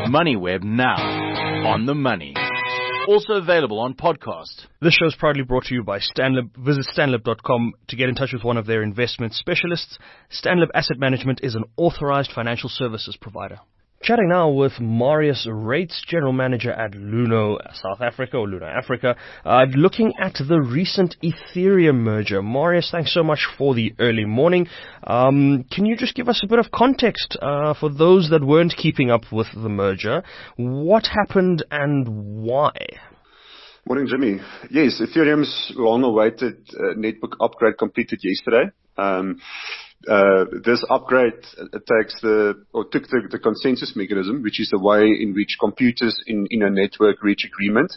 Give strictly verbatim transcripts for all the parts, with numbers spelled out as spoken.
MoneyWeb now, on the money. Also available on podcast. This show is proudly brought to you by Stanlib. Visit stanlib dot com to get in touch with one of their investment specialists. Stanlib Asset Management is an authorized financial services provider. Chatting now with Marius Reitz, General Manager at Luno South Africa, or Luno Africa, uh, looking at the recent Ethereum merger. Marius, thanks so much for the early morning. Um, can you just give us a bit of context uh, for those that weren't keeping up with the merger? What happened and why? Morning, Jimmy. Yes, Ethereum's long-awaited uh, network upgrade completed yesterday. Um, Uh, this upgrade uh, takes the, or took the, the consensus mechanism, which is the way in which computers in, in a network reach agreement,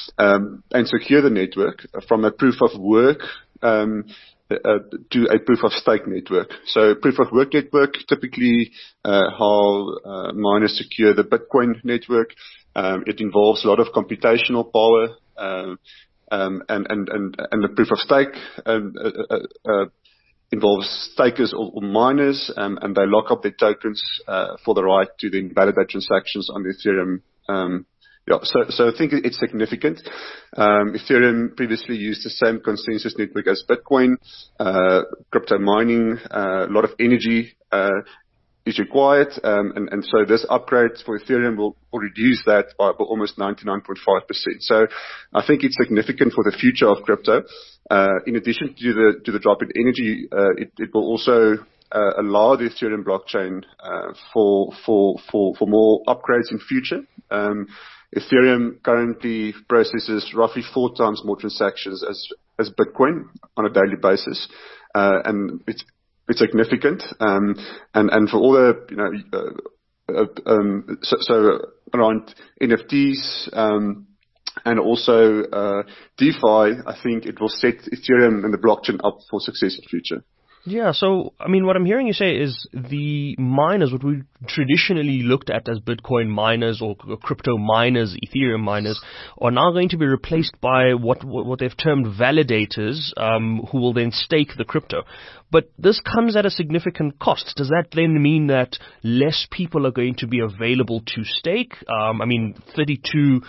um, and secure the network from a proof of work, um, uh, to a proof of stake network. So proof of work network, typically, uh, how, uh, miners secure the Bitcoin network. Um, it involves a lot of computational power, uh, um, and, and, and, and the proof of stake, um, uh, uh, uh involves stakers or, or miners, um, and they lock up their tokens uh, for the right to then validate transactions on the Ethereum. Um, yeah, so, so I think it's significant. Um, Ethereum previously used the same consensus network as Bitcoin. Uh, crypto mining, uh, a lot of energy uh, is required, um, and, and so this upgrade for Ethereum will, will reduce that by, by almost ninety-nine point five percent. So I think it's significant for the future of crypto. Uh, in addition to the to the drop in energy, uh, it, it will also uh, allow the Ethereum blockchain uh, for for for for more upgrades in future. Um, Ethereum currently processes roughly four times more transactions as as Bitcoin on a daily basis, uh, and it's it's significant. Um, and and for all the you know uh, uh, um, so, so around N F Ts. Um, And also uh, DeFi, I think it will set Ethereum and the blockchain up for success in the future. Yeah, so, I mean, what I'm hearing you say is the miners, what we traditionally looked at as Bitcoin miners or crypto miners, Ethereum miners, are now going to be replaced by what what they've termed validators, um, who will then stake the crypto. But this comes at a significant cost. Does that then mean that less people are going to be available to stake? Um, I mean, thirty-two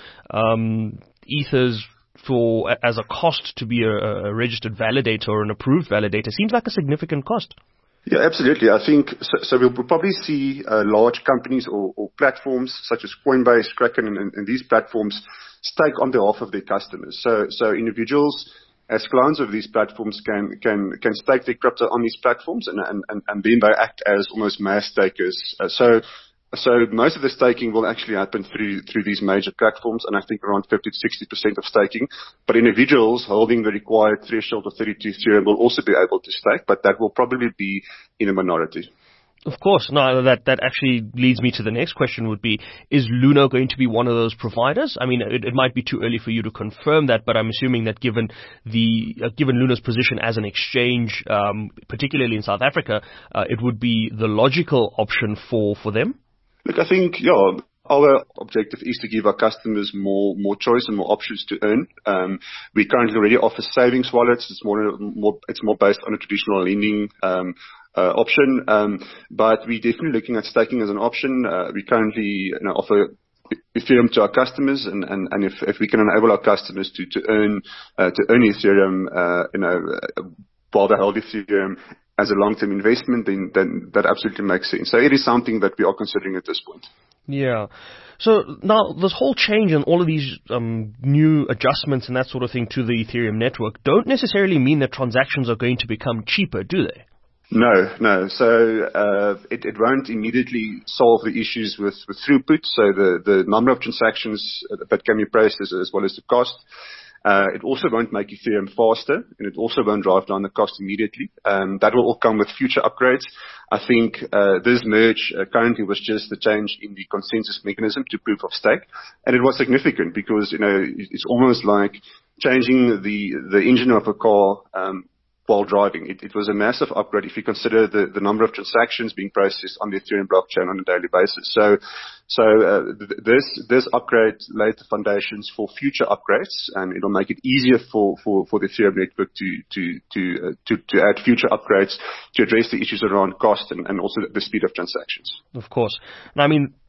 um, ethers for as a cost to be a, a registered validator or an approved validator seems like a significant cost. Yeah, absolutely. I think so. so we'll probably see uh, large companies or, or platforms such as Coinbase, Kraken, and, and these platforms stake on behalf of their customers. So, so individuals as clients of these platforms can can can stake their crypto on these platforms, and and and, and then they act as almost mass stakers. Uh, so. So most of the staking will actually happen through through these major platforms, and I think around fifty to sixty percent of staking. But individuals holding the required threshold of thirty-two Ethereum will also be able to stake, but that will probably be in a minority. Of course. No, that, that actually leads me to the next question would be, is Luno going to be one of those providers? I mean, it, it might be too early for you to confirm that, but I'm assuming that given the uh, given Luno's position as an exchange, um, particularly in South Africa, uh, it would be the logical option for, for them? Look, I think, yeah, our objective is to give our customers more more choice and more options to earn. Um, we currently already offer savings wallets. It's more more it's more based on a traditional lending um, uh, option, um, but we're definitely looking at staking as an option. Uh, we currently you know, offer Ethereum to our customers, and, and, and if, if we can enable our customers to to earn uh, to earn Ethereum, uh, you know, while they hold Ethereum as a long-term investment, then, then that absolutely makes sense. So it is something that we are considering at this point. Yeah. So now this whole change and all of these um, new adjustments and that sort of thing to the Ethereum network don't necessarily mean that transactions are going to become cheaper, do they? No, no. So uh, it, it won't immediately solve the issues with, with throughput, so the, the number of transactions that can be processed as well as the cost. Uh, it also won't make Ethereum faster, and it also won't drive down the cost immediately. Um, that will all come with future upgrades. I think uh, this merge uh, currently was just the change in the consensus mechanism to proof of stake, and it was significant because you know it's almost like changing the the engine of a car um, while driving. It, it was a massive upgrade if you consider the, the number of transactions being processed on the Ethereum blockchain on a daily basis. So, so uh, th- this this upgrade laid the foundations for future upgrades, and it'll make it easier for, for, for the Ethereum network to to to, uh, to to add future upgrades to address the issues around cost and, and also the speed of transactions. Of course. Now, I mean,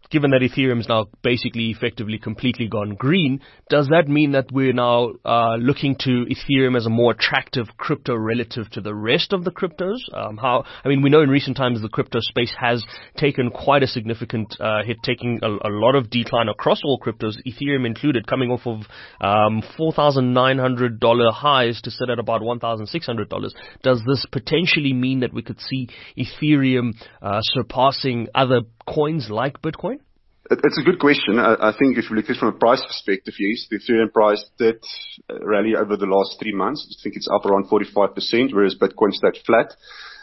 given that Ethereum is now basically effectively completely gone green, does that mean that we're now uh, looking to Ethereum as a more attractive crypto relative to the rest of the cryptos? Um, how, I mean, we know in recent times the crypto space has taken quite a significant uh, hit, taking a, a lot of decline across all cryptos, Ethereum included, coming off of um, four thousand nine hundred dollars highs to sit at about one thousand six hundred dollars. Does this potentially mean that we could see Ethereum uh, surpassing other coins like Bitcoin? It's a good question. I, I think if you look at it from a price perspective, yes, the Ethereum price did rally over the last three months. I think it's up around forty-five percent, whereas Bitcoin stayed flat.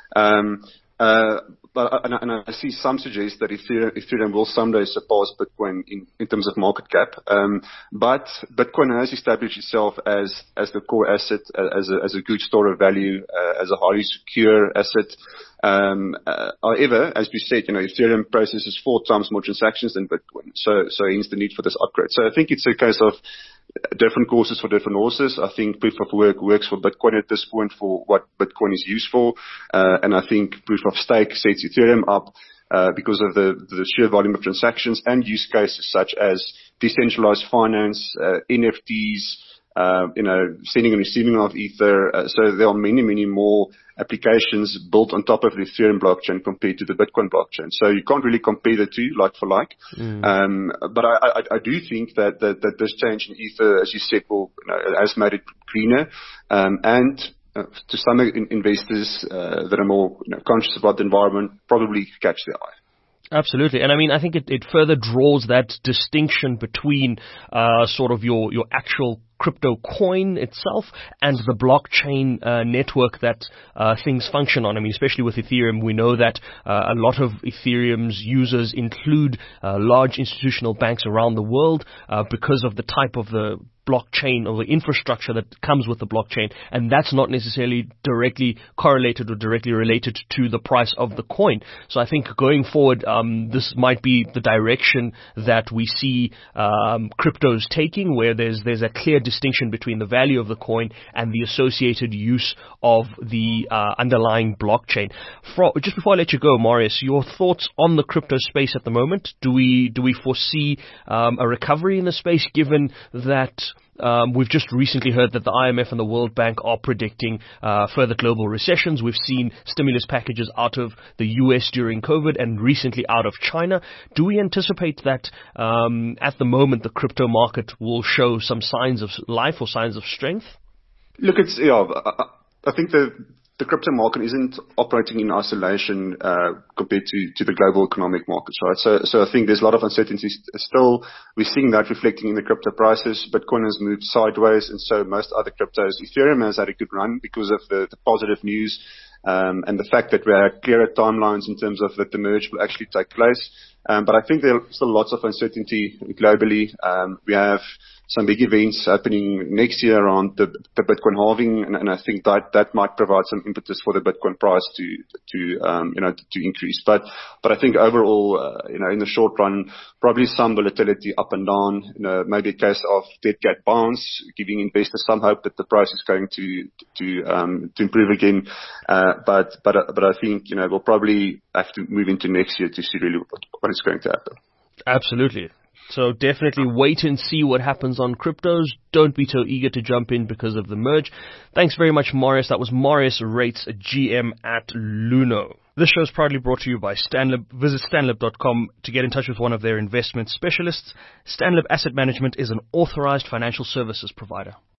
Um, uh, but, and, I, and I see some suggest that Ethereum, Ethereum will someday surpass Bitcoin in, in terms of market cap. Um, but Bitcoin has established itself as, as the core asset, as a, as a good store of value, uh, as a highly secure asset. Um, uh, however, as we said, you know, Ethereum processes four times more transactions than Bitcoin. So, so hence the need for this upgrade. So I think it's a case of different courses for different horses. I think proof of work works for Bitcoin at this point for what Bitcoin is used for. Uh, and I think proof of stake sets Ethereum up, uh, because of the, the sheer volume of transactions and use cases such as decentralized finance, uh, N F Ts, Uh, you know, sending and receiving of Ether. Uh, so there are many, many more applications built on top of the Ethereum blockchain compared to the Bitcoin blockchain. So you can't really compare the two like for like. Mm. Um, but I, I, I do think that, that, that this change in Ether, as you said, will, you know, has made it greener. Um, and uh, to some in- investors uh, that are more, you know, conscious about the environment, probably catch their eye. Absolutely. And I mean, I think it, it further draws that distinction between uh, sort of your, your actual crypto coin itself and the blockchain uh, network that uh, things function on. I mean, especially with Ethereum, we know that uh, a lot of Ethereum's users include uh, large institutional banks around the world uh, because of the type of the blockchain or the infrastructure that comes with the blockchain, and that's not necessarily directly correlated or directly related to the price of the coin. So I think going forward, um, this might be the direction that we see um, cryptos taking, where there's there's a clear distinction between the value of the coin and the associated use of the uh, underlying blockchain. For, just before I let you go, Marius, your thoughts on the crypto space at the moment? Do we do we foresee um, a recovery in the space, given that Um, we've just recently heard that the I M F and the World Bank are predicting uh, further global recessions. We've seen stimulus packages out of the U S during COVID and recently out of China. Do we anticipate that um, at the moment the crypto market will show some signs of life or signs of strength? Look, it's, yeah, I, I think the the crypto market isn't operating in isolation uh, compared to, to the global economic markets, right? So, so I think there's a lot of uncertainty still. We're seeing that reflecting in the crypto prices. Bitcoin has moved sideways, and so most other cryptos. Ethereum has had a good run because of the, the positive news um, and the fact that we have clearer timelines in terms of that the merge will actually take place. Um, but I think there are still lots of uncertainty globally. Um, we have some big events happening next year around the, the Bitcoin halving, and, and I think that that might provide some impetus for the Bitcoin price to to um, you know to, to increase. But but I think overall, uh, you know, in the short run, probably some volatility up and down. You know, maybe a case of dead cat bounce, giving investors some hope that the price is going to to um, to improve again. Uh, but but but I think, you know, we'll probably have to move into next year to see really what, what is going to happen. Absolutely. So definitely wait and see what happens on cryptos. Don't be so eager to jump in because of the merge. Thanks very much, Marius. That was Marius Rates, G M at Luno. This show is proudly brought to you by Stanlib. Visit stanlib dot com to get in touch with one of their investment specialists. Stanlib Asset Management is an authorized financial services provider.